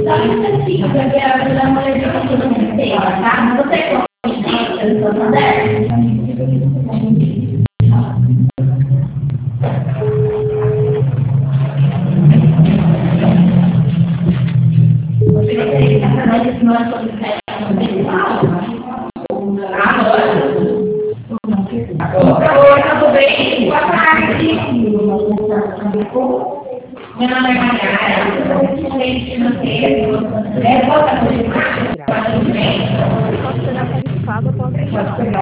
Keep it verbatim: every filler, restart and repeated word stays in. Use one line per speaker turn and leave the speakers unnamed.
Só que você fica, porque a da mulher de você não tem, tá? Você consegue, eu sou moderna. Você vai ter que estar falando que nós somos Oi, tudo bem? Boa tarde. Meu nome é Mariana, eu sou gerente financeiro. É, boa tarde. Tudo bem?
Pode pegar tarifado, pode pegar.